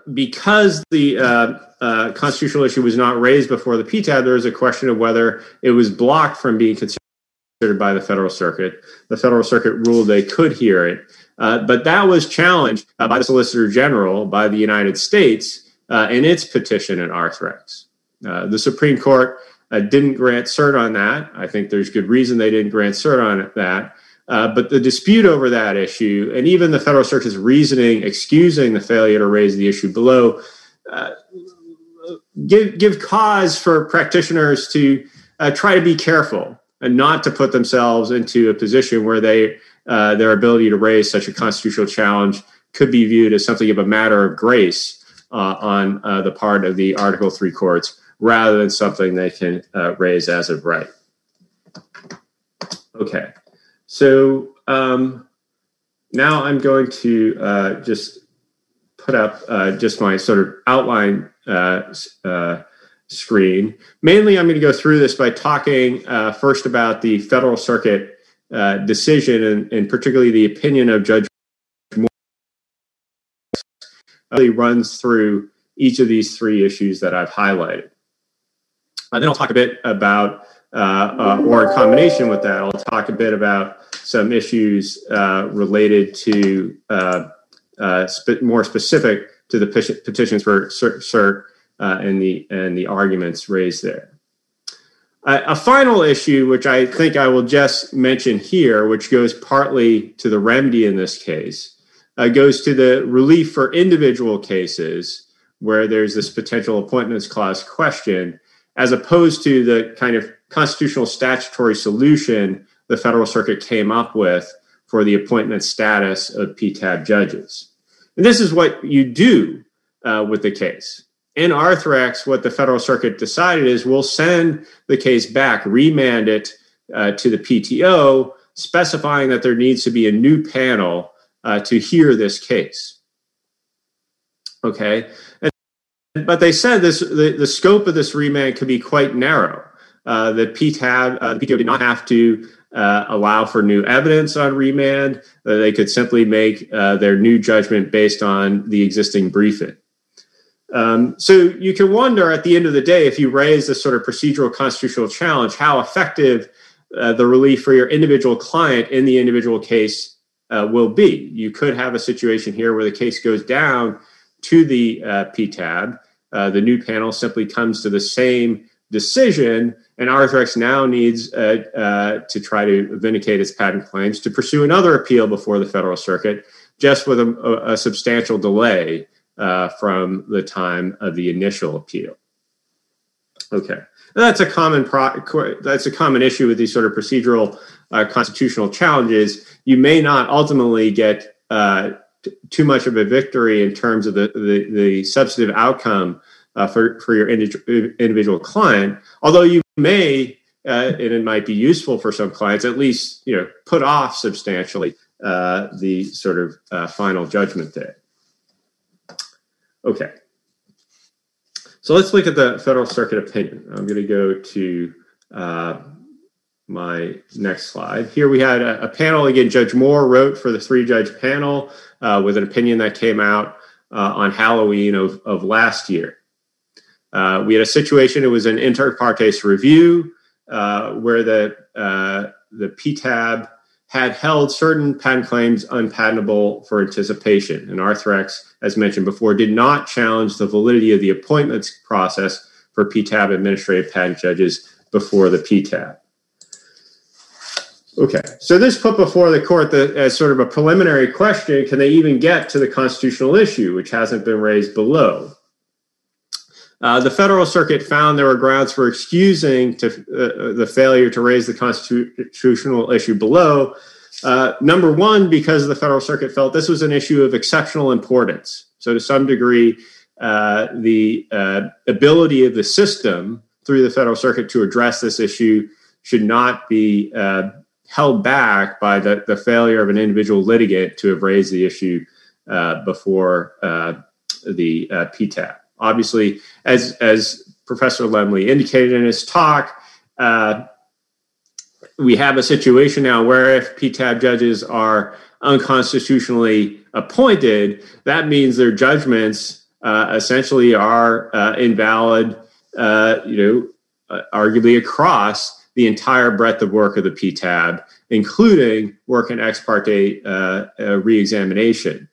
because the constitutional issue was not raised before the PTAB, there was a question of whether it was blocked from being considered by the Federal Circuit. The Federal Circuit ruled they could hear it, but that was challenged by the Solicitor General, by the United States, in its petition in Arthrex. The Supreme Court didn't grant cert on that. I think there's good reason they didn't grant cert on that. But the dispute over that issue, and even the Federal Circuit's reasoning excusing the failure to raise the issue below, give cause for practitioners to try to be careful and not to put themselves into a position where their ability to raise such a constitutional challenge could be viewed as something of a matter of grace on the part of the Article III courts, rather than something they can raise as of right. Okay, so now I'm going to just put up just my sort of outline screen. Mainly, I'm going to go through this by talking first about the Federal Circuit decision, and particularly the opinion of Judge Moore. Really runs through each of these three issues that I've highlighted. Then I'll talk a bit about, or in combination with that, I'll talk a bit about some issues related to more specific to the petitions for cert and the arguments raised there. A final issue, which I think I will just mention here, which goes partly to the remedy in this case, goes to the relief for individual cases where there's this potential appointments clause question, as opposed to the kind of constitutional statutory solution the Federal Circuit came up with for the appointment status of PTAB judges. And this is what you do with the case. In Arthrex, what the Federal Circuit decided is we'll send the case back, remand it to the PTO, specifying that there needs to be a new panel to hear this case. Okay, but they said the scope of this remand could be quite narrow. The PTO did not have to allow for new evidence on remand. They could simply make their new judgment based on the existing briefing. So you can wonder at the end of the day, if you raise this sort of procedural constitutional challenge, how effective the relief for your individual client in the individual case will be. You could have a situation here where the case goes down to the PTAB. The new panel simply comes to the same decision, and Arthrex now needs to try to vindicate its patent claims to pursue another appeal before the Federal Circuit, just with a substantial delay from the time of the initial appeal. Okay, that's a common issue with these sort of procedural constitutional challenges. You may not ultimately get too much of a victory in terms of the substantive outcome for your individual client, although you may, and it might be useful for some clients, at least put off substantially the sort of final judgment there. Okay, so let's look at the Federal Circuit opinion. I'm going to go to my next slide. Here we had a panel. Again, Judge Moore wrote for the three-judge panel with an opinion that came out on Halloween of last year. We had a situation, it was an inter partes review where the PTAB had held certain patent claims unpatentable for anticipation. And Arthrex, as mentioned before, did not challenge the validity of the appointments process for PTAB administrative patent judges before the PTAB. Okay, so this put before the court as sort of a preliminary question, can they even get to the constitutional issue, which hasn't been raised below? The Federal Circuit found there were grounds for excusing the failure to raise the constitutional issue below. Number one, because the Federal Circuit felt this was an issue of exceptional importance. So to some degree, the ability of the system through the Federal Circuit to address this issue should not be held back by the failure of an individual litigant to have raised the issue before the PTAB. Obviously, as Professor Lemley indicated in his talk, we have a situation now where if PTAB judges are unconstitutionally appointed, that means their judgments essentially are invalid, arguably across the entire breadth of work of the PTAB, including work in ex parte reexamination.